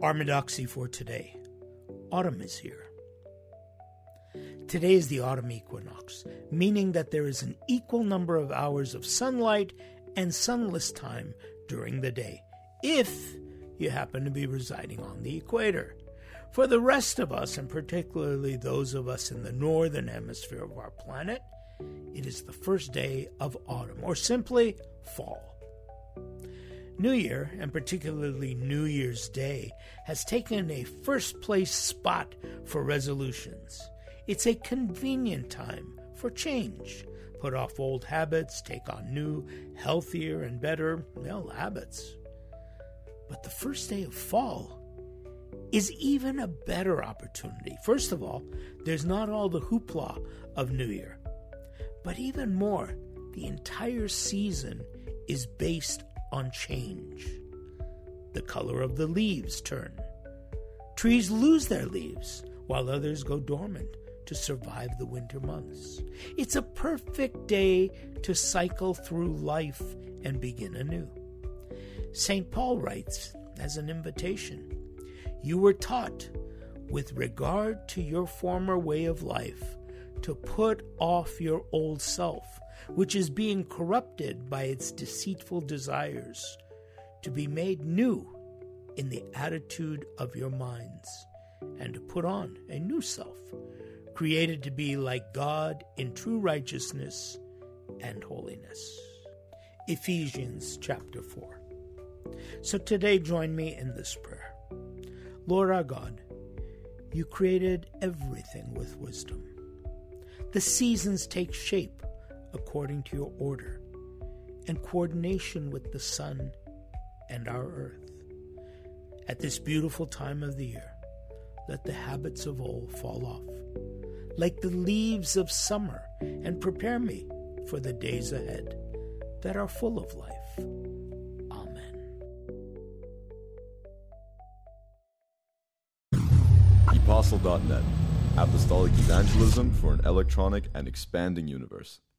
Orthodoxy for today. Autumn is here. Today is the autumn equinox, meaning that there is an equal number of hours of sunlight and sunless time during the day, if you happen to be residing on the equator. For the rest of us, and particularly those of us in the northern hemisphere of our planet, it is the first day of autumn, or simply fall. New Year, and particularly New Year's Day, has taken a first-place spot for resolutions. It's a convenient time for change. Put off old habits, take on new, healthier, and better, habits. But the first day of fall is even a better opportunity. First of all, there's not all the hoopla of New Year. But even more, the entire season is based on change. The color of the leaves turn. Trees lose their leaves, while others go dormant to survive the winter months. It's a perfect day to cycle through life and begin anew. St. Paul writes as an invitation, "You were taught, with regard to your former way of life, to put off your old self, which is being corrupted by its deceitful desires, to be made new in the attitude of your minds, and to put on a new self, created to be like God in true righteousness and holiness." Ephesians chapter 4. So today join me in this prayer. Lord our God, you created everything with wisdom. The seasons take shape according to your order and coordination with the sun and our earth. At this beautiful time of the year, let the habits of old fall off, like the leaves of summer, and prepare me for the days ahead that are full of life. Amen. Apostle.net, Apostolic Evangelism for an electronic and expanding universe.